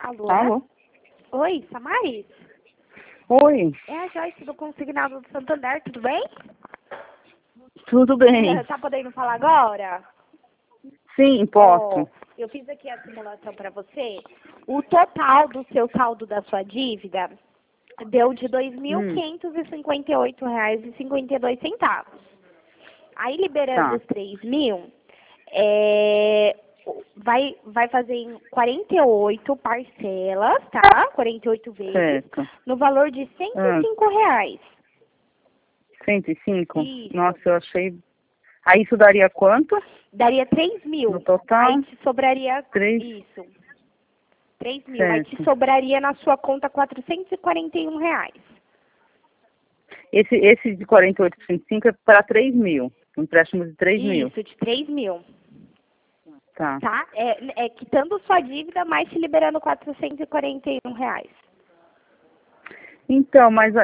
Alô? Alô? Oi, Samaris? Oi, É a Joyce do Consignado do Santander, tudo bem? tudo bem? Tá podendo falar agora? Sim, posso. Ó, eu fiz aqui a simulação para você. O total do seu saldo da sua dívida deu de R$ 2.558,52. Aí, liberando Tá, os 3.000, vai fazer em 48 parcelas, tá? 48 vezes, certo. no valor de R$ 105. 105? Isso. Nossa, eu achei... Aí isso daria quanto Daria 3.000. no total? Aí te sobraria... 3, Isso. 3.000. Aí te certo. sobraria na sua conta R$ 441. Esse de 48,25 é para 3 mil. Empréstimo de 3 mil. Isso, de 3.000. Tá. Tá? É quitando sua dívida, mais te liberando R$ 441. Então, mas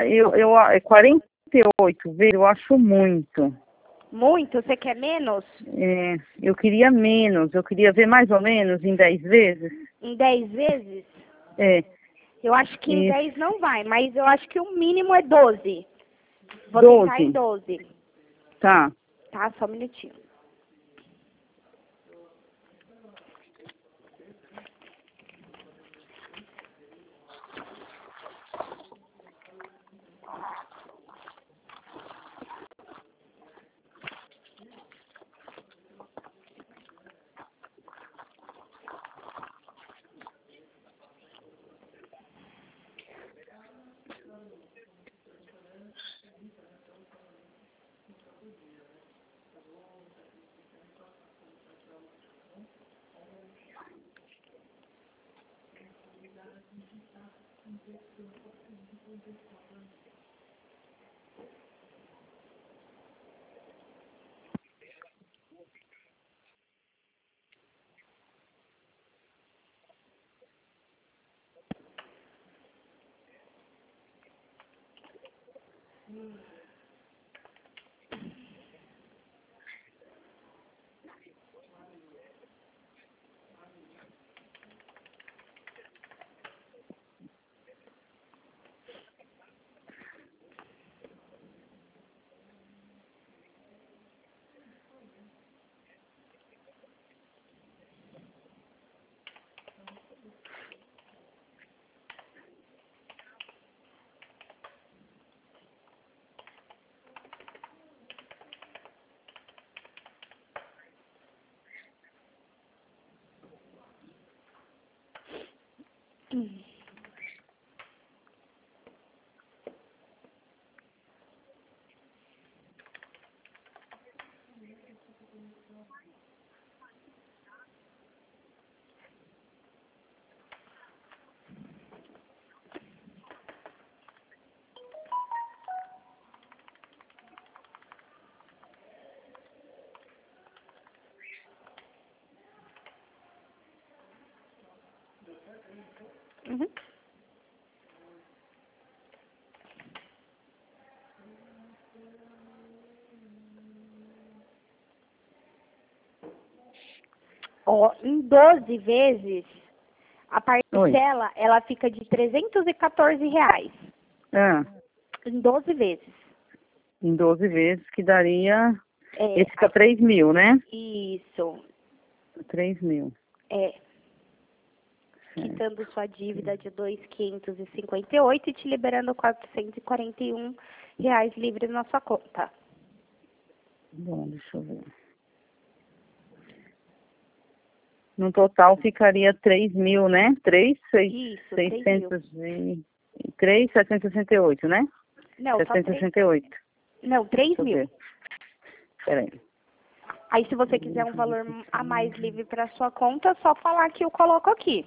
48 vezes eu acho muito. Muito? Você quer menos? É, eu queria menos, eu queria ver mais ou menos em 10 vezes. Em 10 vezes? É, Eu acho que em isso. 10 não vai, mas eu acho que o mínimo é 12. Vou tentar em 12. Tá. Tá? Só um minutinho. Uhum. Ó, em 12 vezes, a Oi. parcela, ela fica de R$ 314. Ah, Em 12 vezes. em 12 vezes que daria... É, Esse fica 3 mil, né? isso. 3 mil. É, Certo. quitando sua dívida de 2.558 e te liberando R$ 441 livres na sua conta. Bom, deixa eu ver. No total ficaria 3 mil, né? Isso, 3.000. 3.768, né? Não, só 3. 768. Não, Deixa eu 3.000. ver. Peraí. Aí, se você quiser um valor a mais livre para sua conta, é só falar que eu coloco aqui.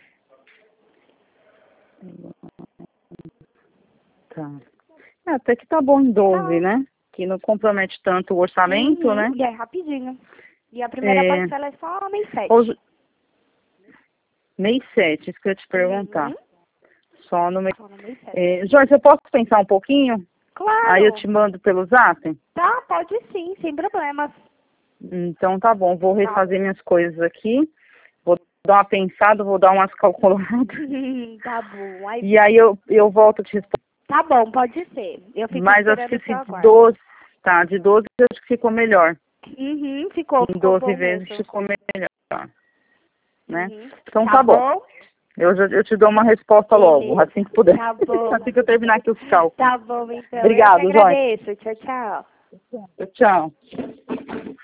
Tá. Até que tá bom em 12, Tá. né? Que não compromete tanto o orçamento, Uhum. né? E é rapidinho. E a primeira É, parcela é só mês 7. hoje, mês 7, isso que eu ia te perguntar. Uhum. Só no mês. Só no mês 7. Joyce, eu posso pensar um pouquinho? Aí eu Claro. te mando pelo zap? Tá, pode sim, sem problemas. Então tá bom, vou Tá. refazer minhas coisas aqui. Vou dar uma pensada, vou dar umas calculadas. Tá bom. Aí, E aí eu volto a te responder. tá bom, pode ser. Eu fico Mas acho esperando que o seu se de aguardo. 12, tá, de 12 eu acho que ficou melhor. Uhum, ficou Em 12 bom vezes mesmo. ficou melhor, né? Uhum. Então tá bom. Eu te dou uma resposta logo, Beleza. assim que puder. Tá bom. Assim que eu terminar aqui os cálculos. Tá bom, então. Obrigado, Eu que Joia. agradeço. Tchau, tchau. Tchau.